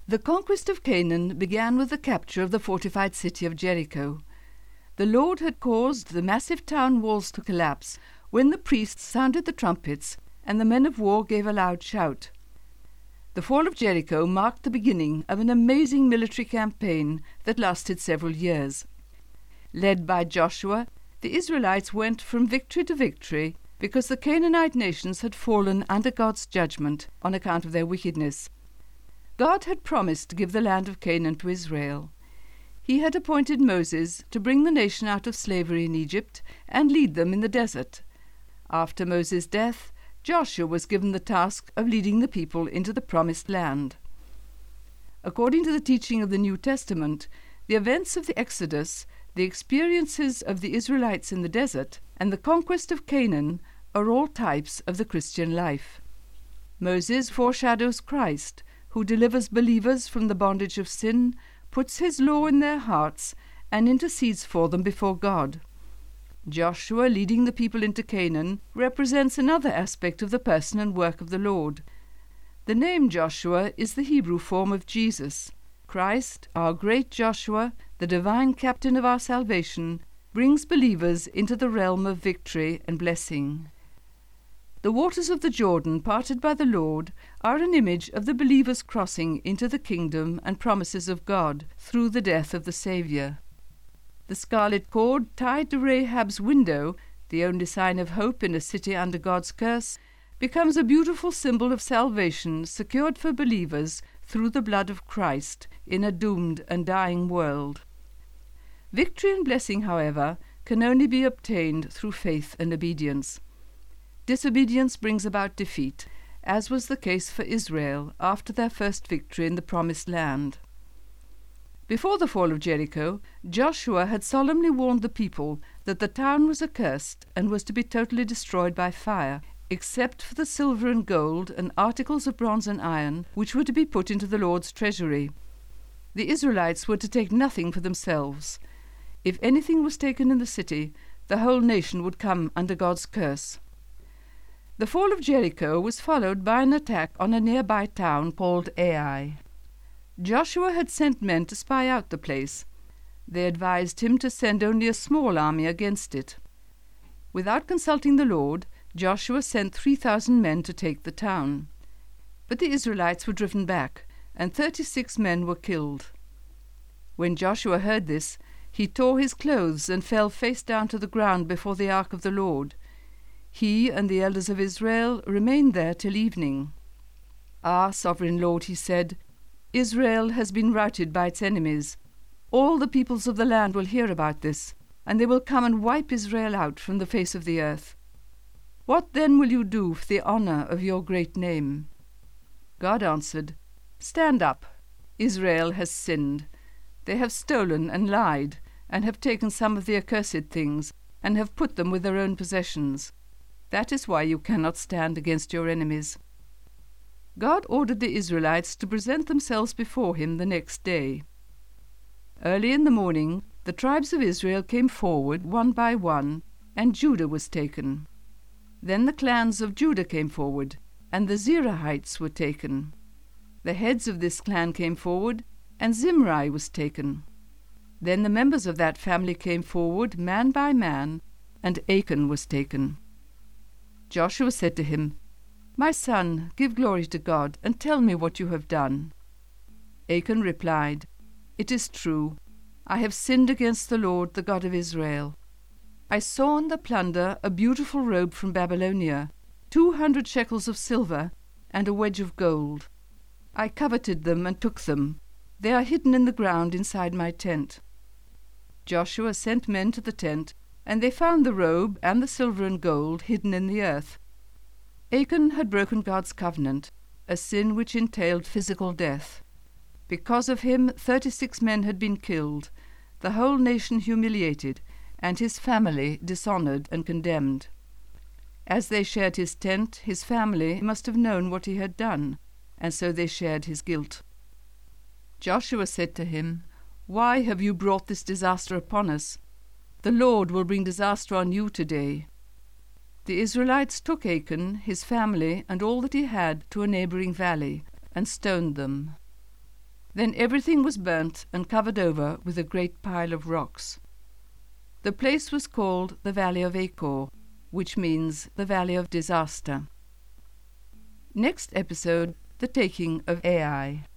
The conquest of Canaan began with the capture of the fortified city of Jericho. The Lord had caused the massive town walls to collapse when the priests sounded the trumpets and the men of war gave a loud shout. The fall of Jericho marked the beginning of an amazing military campaign that lasted several years. Led by Joshua, the Israelites went from victory to victory because the Canaanite nations had fallen under God's judgment on account of their wickedness. God had promised to give the land of Canaan to Israel. He had appointed Moses to bring the nation out of slavery in Egypt and lead them in the desert. After Moses' death, Joshua was given the task of leading the people into the promised land. According to the teaching of the New Testament, the events of the Exodus, the experiences of the Israelites in the desert, and the conquest of Canaan are all types of the Christian life. Moses foreshadows Christ, who delivers believers from the bondage of sin, puts his law in their hearts, and intercedes for them before God. Joshua, leading the people into Canaan, represents another aspect of the person and work of the Lord. The name Joshua is the Hebrew form of Jesus. Christ, our great Joshua, the divine captain of our salvation, brings believers into the realm of victory and blessing. The waters of the Jordan, parted by the Lord, are an image of the believers crossing into the kingdom and promises of God through the death of the Saviour. The scarlet cord tied to Rahab's window, the only sign of hope in a city under God's curse, becomes a beautiful symbol of salvation secured for believers through the blood of Christ in a doomed and dying world. Victory and blessing, however, can only be obtained through faith and obedience. Disobedience brings about defeat, as was the case for Israel after their first victory in the Promised Land. Before the fall of Jericho, Joshua had solemnly warned the people that the town was accursed and was to be totally destroyed by fire, except for the silver and gold and articles of bronze and iron which were to be put into the Lord's treasury. The Israelites were to take nothing for themselves. If anything was taken in the city, the whole nation would come under God's curse. The fall of Jericho was followed by an attack on a nearby town called Ai. Joshua had sent men to spy out the place. They advised him to send only a small army against it. Without consulting the Lord, Joshua sent 3,000 men to take the town. But the Israelites were driven back, and 36 men were killed. When Joshua heard this, he tore his clothes and fell face down to the ground before the ark of the Lord. He and the elders of Israel remained there till evening. "Ah, sovereign Lord," he said, "Israel has been routed by its enemies. All the peoples of the land will hear about this, and they will come and wipe Israel out from the face of the earth. What then will you do for the honor of your great name?" God answered, "Stand up. Israel has sinned. They have stolen and lied, and have taken some of the accursed things, and have put them with their own possessions. That is why you cannot stand against your enemies." God ordered the Israelites to present themselves before him the next day. Early in the morning, the tribes of Israel came forward one by one, and Judah was taken. Then the clans of Judah came forward, and the Zerahites were taken. The heads of this clan came forward, and Zimri was taken. Then the members of that family came forward, man by man, and Achan was taken. Joshua said to him, "My son, give glory to God, and tell me what you have done." Achan replied, "It is true. I have sinned against the Lord, the God of Israel. I saw in the plunder a beautiful robe from Babylonia, 200 shekels of silver, and a wedge of gold. I coveted them and took them. They are hidden in the ground inside my tent." Joshua sent men to the tent, and they found the robe and the silver and gold hidden in the earth. Achan had broken God's covenant, a sin which entailed physical death. Because of him, 36 men had been killed, the whole nation humiliated, and his family dishonored and condemned. As they shared his tent, his family must have known what he had done, and so they shared his guilt. Joshua said to him, "Why have you brought this disaster upon us? The Lord will bring disaster on you today." The Israelites took Achan, his family, and all that he had to a neighboring valley, and stoned them. Then everything was burnt and covered over with a great pile of rocks. The place was called the Valley of Achor, which means the Valley of Disaster. Next episode, the taking of Ai.